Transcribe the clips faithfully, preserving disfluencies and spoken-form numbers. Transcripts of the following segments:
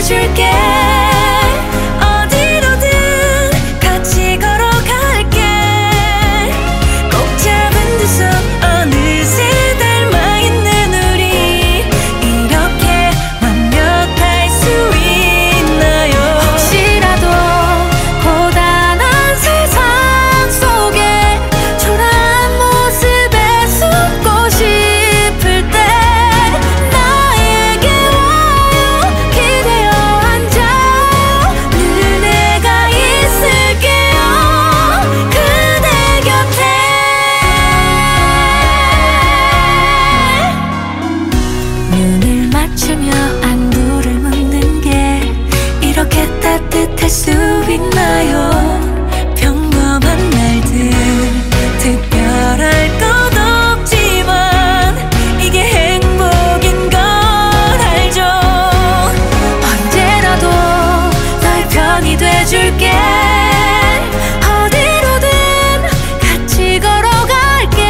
돼줄게. 어디로든 같이 걸어갈게. 꼭 잡은 두 손 어느새 닮아있는 우리 이렇게 완벽할 수 있나요? 혹시라도 고단한 세상 속에 초라한 모습에 숨고 싶을 때 나에게 와요. 기대어 앉아요. 늘 내가 있을게요. 그대 곁에. 눈을 맞추며 안부를 묻는 게 이렇게 따뜻할 수 있나요? 평범한 날들 특별할 것 없지만 이게 행복인 걸 알죠. 언제라도 너의 편이 돼줄게. 어디로든 같이 걸어갈게.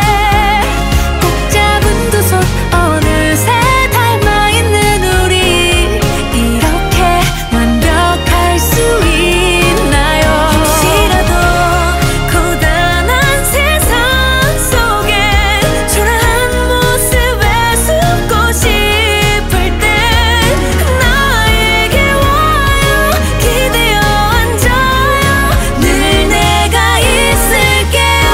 꼭 잡은 두 손 어느새 닮아있는 우리 이렇게 완벽할 수 있나요? 혹시라도 고단한 세상 속에 초라한 모습에 숨고 싶을 때 나에게 와요. 기대어 앉아요. 늘 내가 있을게요.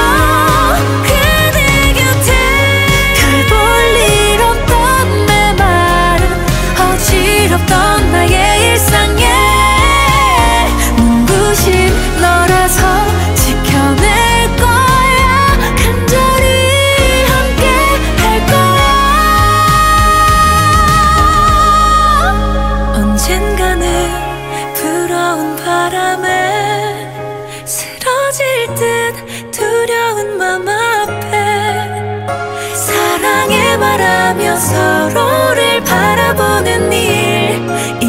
그대 곁에. 별 볼 일 없던 내 말은 어지럽던 나의 일상에 눈부신 너라서 지켜낼 거야. 간절히 함께 할 거야. 언젠가는 불어온 바람에 쓰러질 듯 두려운 맘 앞에 사랑해 말하며 서로를 바라보는 일